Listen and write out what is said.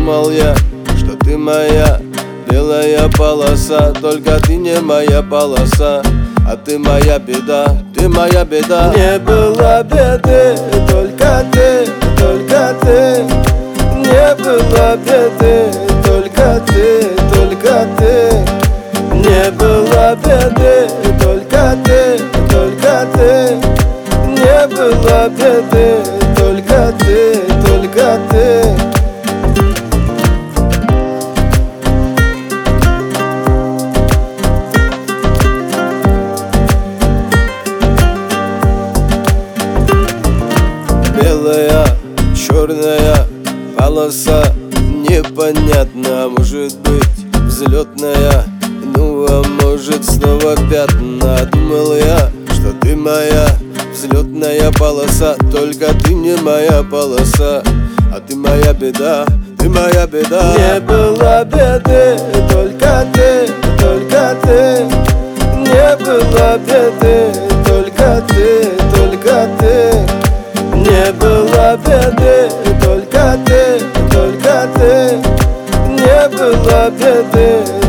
думал я, что ты моя белая полоса. Только ты не моя полоса, а ты моя беда, ты моя беда. Не было беды, только ты, только ты. Не было беды, только ты, только ты. Не было беды, только ты, только ты. Не было беды, только ты, только ты. Белая, черная полоса, непонятно, может быть взлетная, ну а может снова пятна. Думал я, что ты моя взлетная полоса, только ты не моя полоса, а ты моя беда, ты моя беда. Не было беды, только ты, только ты. Не было беды, только ты, только ты. Не было беды, только ты, только ты. Не было беды.